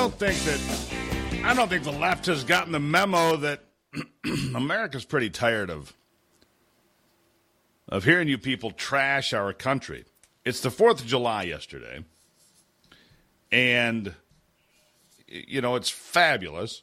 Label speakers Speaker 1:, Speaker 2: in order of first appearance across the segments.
Speaker 1: don't think the left has gotten the memo that America's pretty tired of hearing you people trash our country. It's the 4th of July yesterday, and, you know, it's fabulous.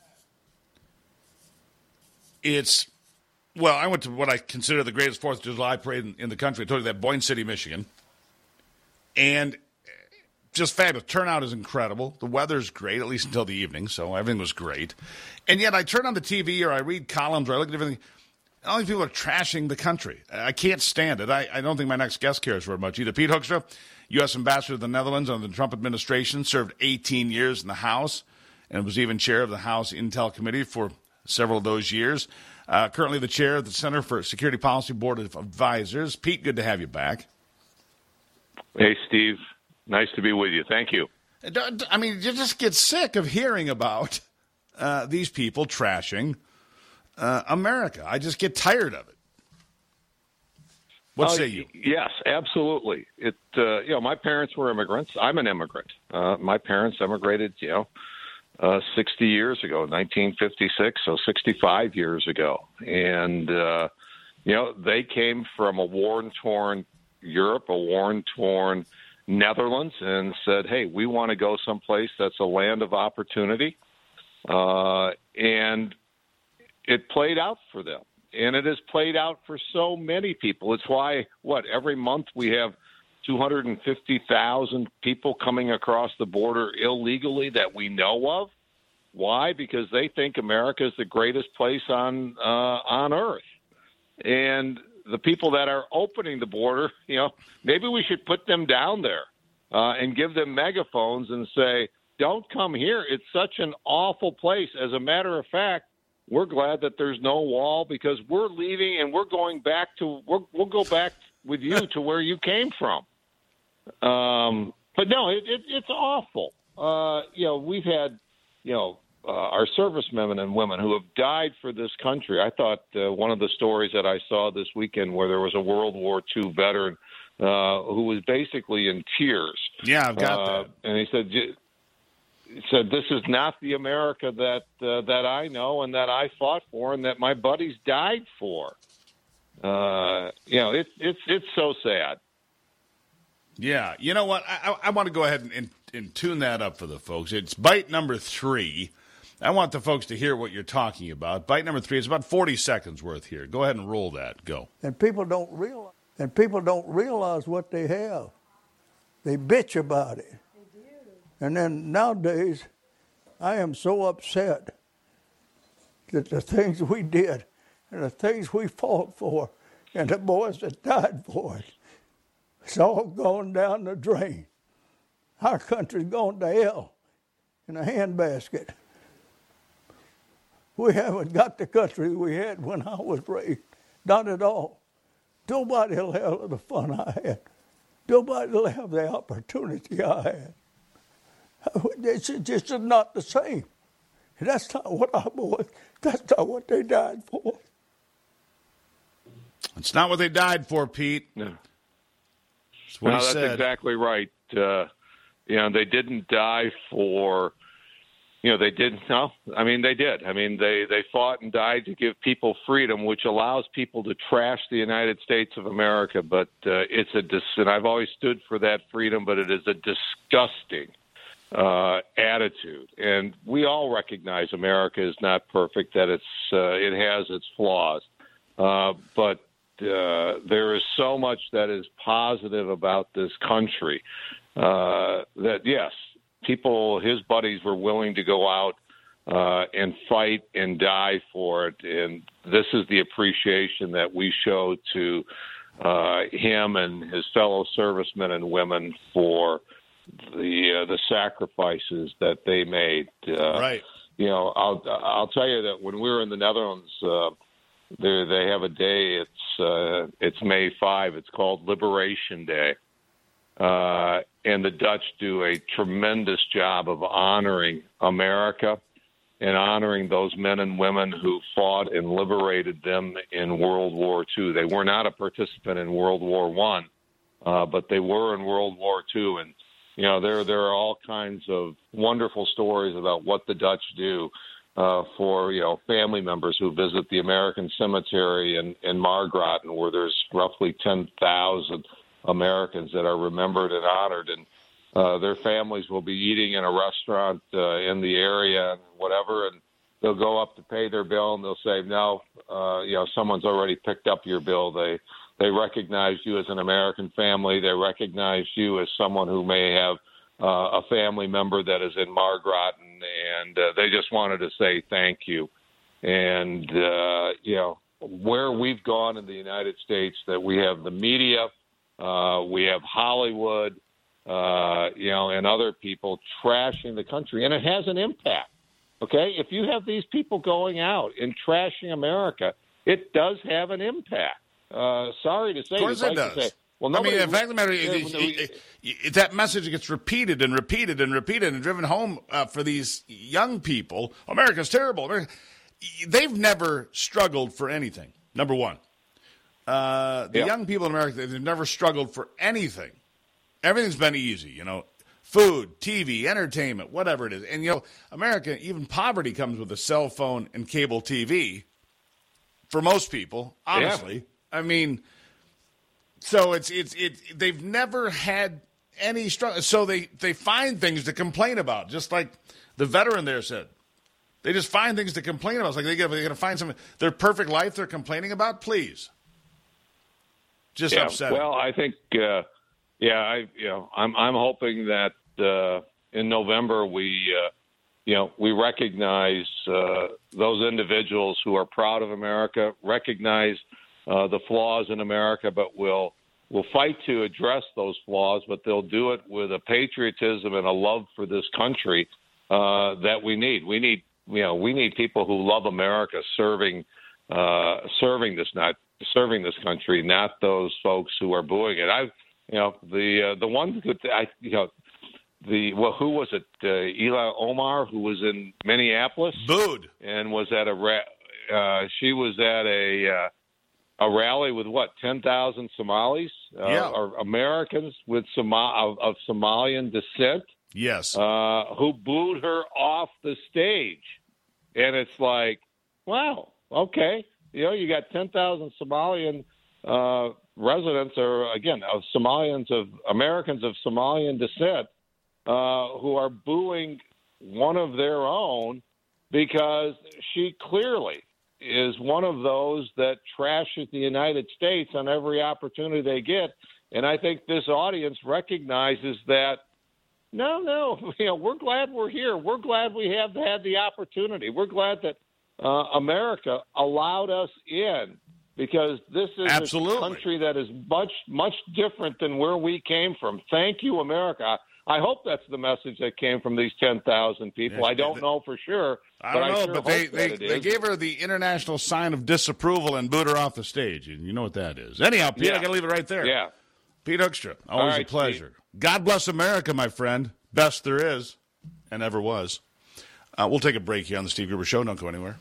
Speaker 1: I went to what I consider the greatest 4th of July parade in the country. I told you that, Boyne City, Michigan. And just fabulous. Turnout is incredible. The weather's great, at least until the evening, so everything was great. And yet I turn on the TV or I read columns or I look at everything. All these people are trashing the country. I can't stand it. I don't think my next guest cares very much either. Pete Hoekstra, U.S. Ambassador to the Netherlands under the Trump administration, served 18 years in the House and was even chair of the House Intel Committee for several of those years. Currently the chair of the Center for Security Policy Board of Advisors. Pete, good to have you back.
Speaker 2: Hey, Steve. Nice to be with you. Thank you.
Speaker 1: I mean, you just get sick of hearing about these people trashing America. I just get tired of it. What say you?
Speaker 2: Yes, absolutely. My parents were immigrants. I'm an immigrant. My parents immigrated, 60 years ago, 1956, so 65 years ago. And, they came from a war-torn Europe, a war-torn Netherlands, and said, hey, we want to go someplace that's a land of opportunity. And it played out for them. And it has played out for so many people. It's why, every month we have 250,000 people coming across the border illegally that we know of. Why? Because they think America is the greatest place on earth. And the people that are opening the border, maybe we should put them down there and give them megaphones and say, don't come here. It's such an awful place. As a matter of fact, we're glad that there's no wall because we're leaving and we'll go back with you to where you came from. But no, it's awful. We've had, our servicemen and women who have died for this country. I thought one of the stories that I saw this weekend where there was a World War II veteran who was basically in tears.
Speaker 1: Yeah, I've got that.
Speaker 2: And he said, this is not the America that I know and that I fought for and that my buddies died for. It's so sad.
Speaker 1: Yeah. You know what? I want to go ahead and tune that up for the folks. It's bite number 3. I want the folks to hear what you're talking about. Bite number 3 is about 40 seconds worth here. Go ahead and roll that. Go.
Speaker 3: And people don't realize what they have. They bitch about it. They do. And then nowadays, I am so upset that the things we did and the things we fought for and the boys that died for it, it's all gone down the drain. Our country's gone to hell in a handbasket. We haven't got the country we had when I was raised. Not at all. Nobody will have the fun I had. Nobody will have the opportunity I had. It's just not the same. That's not what our boys, that's not what they died for.
Speaker 1: It's not what they died for, Pete.
Speaker 2: No.
Speaker 1: That's what he
Speaker 2: that's
Speaker 1: said.
Speaker 2: Exactly right. They didn't die for, they didn't. No, I mean, they did. I mean, they fought and died to give people freedom, which allows people to trash the United States of America. But and I've always stood for that freedom, but it is a disgusting attitude. And we all recognize America is not perfect, that it has its flaws. But there is so much that is positive about this country that, yes, people, his buddies, were willing to go out and fight and die for it. And this is the appreciation that we show to him and his fellow servicemen and women for the sacrifices that they made.
Speaker 1: Right.
Speaker 2: I'll tell you that when we were in the Netherlands, they have a day. It's May 5. It's called Liberation Day. And the Dutch do a tremendous job of honoring America and honoring those men and women who fought and liberated them in World War II. They were not a participant in World War I, but they were in World War II. And there are all kinds of wonderful stories about what the Dutch do for family members who visit the American Cemetery in Margraten, where there's roughly 10,000 Americans that are remembered and honored, and their families will be eating in a restaurant in the area and whatever, and they'll go up to pay their bill, and they'll say, no, someone's already picked up your bill. They recognize you as an American family. They recognize you as someone who may have a family member that is in Margraten, and they just wanted to say thank you. And, where we've gone in the United States, that we have the media, we have Hollywood, and other people trashing the country, and it has an impact. Okay, if you have these people going out and trashing America, it does have an impact. Sorry to say,
Speaker 1: of course it does. Well, the fact of the matter is, that message gets repeated and repeated and repeated and driven home for these young people. America's terrible. They've never struggled for anything. Number one, the young people in America, they've never struggled for anything. Everything's been easy, food, TV, entertainment, whatever it is. And, America, even poverty comes with a cell phone and cable TV for most people, honestly. Yeah. I mean, so it's they've never had any struggle. So they find things to complain about, just like the veteran there said. They just find things to complain about. It's like they're going to find something. Their perfect life they're complaining about, please. Just upsetting. Well,
Speaker 2: I think, I'm hoping that in November we recognize those individuals who are proud of America, recognize the flaws in America, but will fight to address those flaws, but they'll do it with a patriotism and a love for this country that we need. We need people who love America serving this country, not those folks who are booing it. The one who was it? Ilhan Omar, who was in Minneapolis,
Speaker 1: booed and
Speaker 2: was at she was at a rally with 10,000 Somalis, or Americans with of Somalian descent.
Speaker 1: Yes,
Speaker 2: who booed her off the stage, and it's like, wow, okay, you got 10,000 Somalian residents, or again, of Americans of Somalian descent, who are booing one of their own because she clearly is one of those that trashes the United States on every opportunity they get. And I think this audience recognizes that, no, we're glad we're here. We're glad we have had the opportunity. We're glad that America allowed us in, because this is a country that is much, much different than where we came from. Thank you, America. I hope that's the message that came from these 10,000 people. Yes, I don't know for sure.
Speaker 1: I don't know, but they gave her the international sign of disapproval and booed her off the stage, and you know what that is. Anyhow, Pete, I got to leave it right there.
Speaker 2: Yeah.
Speaker 1: Pete Hoekstra, always a pleasure. Pete. God bless America, my friend. Best there is and ever was. We'll take a break here on the Steve Gruber Show. Don't go anywhere.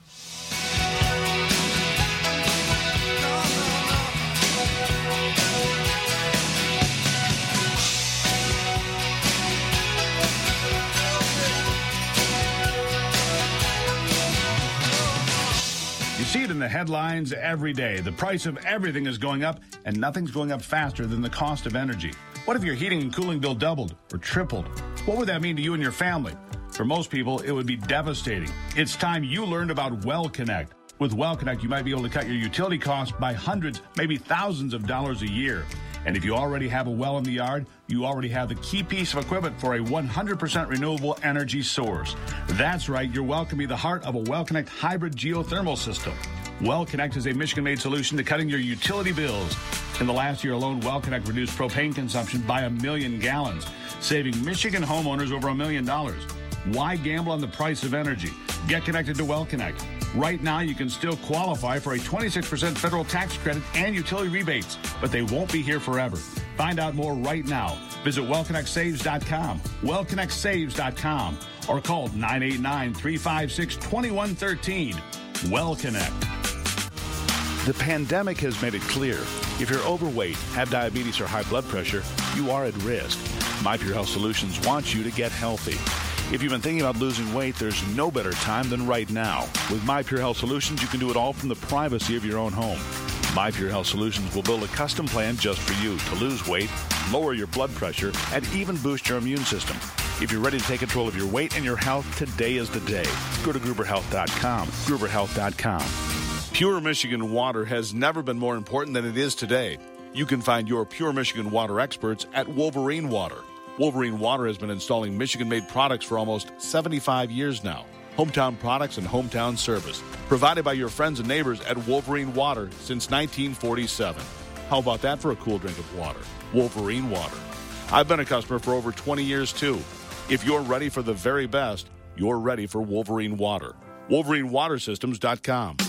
Speaker 1: See it in the headlines every day. The price of everything is going up, and nothing's going up faster than the cost of energy. What if your heating and cooling bill doubled or tripled? What would that mean to you and your family? For most people, it would be devastating. It's time you learned about Well Connect. With Well Connect, you might be able to cut your utility costs by hundreds, maybe thousands of dollars a year. And if you already have a well in the yard, you already have the key piece of equipment for a 100% renewable energy source. That's right, your well can be the heart of a Well Connect hybrid geothermal system. Well Connect is a Michigan-made solution to cutting your utility bills. In the last year alone, Well Connect reduced propane consumption by 1 million gallons, saving Michigan homeowners over $1 million. Why gamble on the price of energy? Get connected to Well Connect. Right now, you can still qualify for a 26% federal tax credit and utility rebates, but they won't be here forever. Find out more right now. Visit WellConnectSaves.com, WellConnectSaves.com, or call 989-356-2113. Well Connect. The pandemic has made it clear. If you're overweight, have diabetes or high blood pressure, you are at risk. My Pure Health Solutions wants you to get healthy. If you've been thinking about losing weight, there's no better time than right now. With My Pure Health Solutions, you can do it all from the privacy of your own home. My Pure Health Solutions will build a custom plan just for you to lose weight, lower your blood pressure, and even boost your immune system. If you're ready to take control of your weight and your health, today is the day. Go to GruberHealth.com. GruberHealth.com. Pure Michigan water has never been more important than it is today. You can find your Pure Michigan water experts at Wolverine Water. Wolverine Water has been installing Michigan-made products for almost 75 years now. Hometown products and hometown service provided by your friends and neighbors at Wolverine Water since 1947. How about that for a cool drink of water? Wolverine Water. I've been a customer for over 20 years, too. If you're ready for the very best, you're ready for Wolverine Water. WolverineWaterSystems.com.